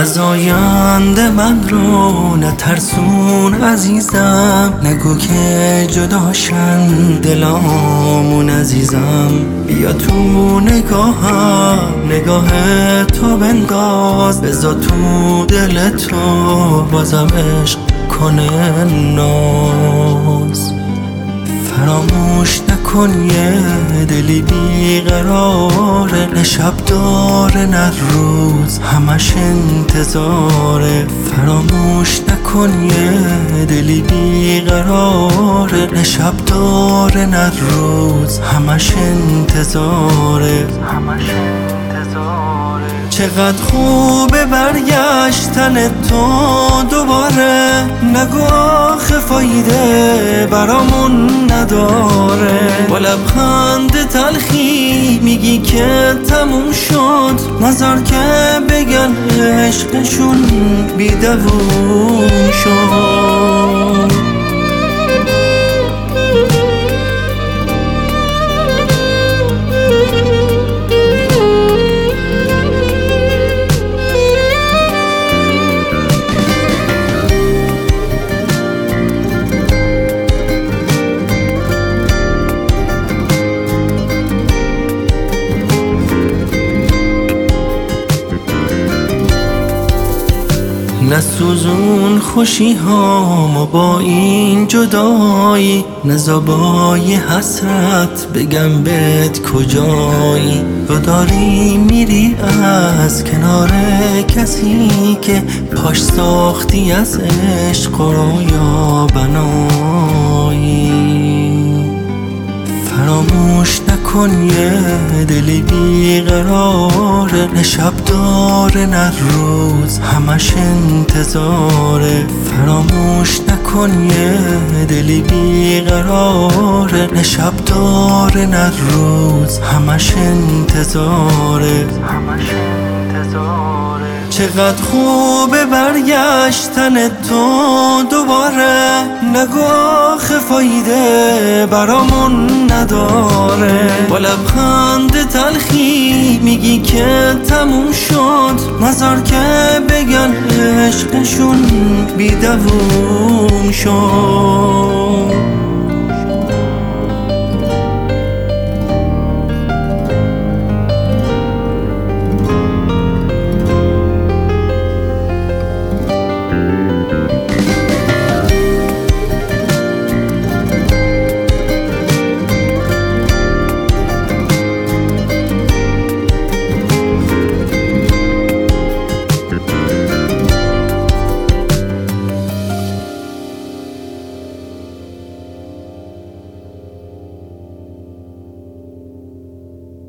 از آینده من رو نترسون عزیزم، نگو که جداشن دلامون عزیزم. بیا تو نگاهم، نگاه تو بنداز، بذار تو دل تو بازم عشق کنه ناز. فراموش نکن یه دلی بیقراره، نه شب داره نه روز همش انتظاره. فراموش نکن یه دلی بیقراره، نه شب داره نه روز همش انتظاره. چقدر خوبه برگشتن تو دوباره، نگو آخه فایده برامون نداره. با لبخند تلخی میگی که تموم شد، نذار که بگن عشقشون بیدووم شد. نسوزون خوشی ها ما با این جدایی، نزا با یه حسرت بگم بهت کجایی. تو داری میری از کنار کسی که پاش ساختی از عشق و رویا بنایی. فراموش نکن یه دلی بیقراره، نه شب داره نه روز همش انتظاره. فراموش نکن یه دلی بیقراره، نه شب داره نه روز همش انتظاره. چقدر خوبه برگشتن تو دوباره، نگو آخه فایده برامون نداره. با لبخند تلخی میگی که تموم شد، نذار که بگن عشقشون بیدووم شد.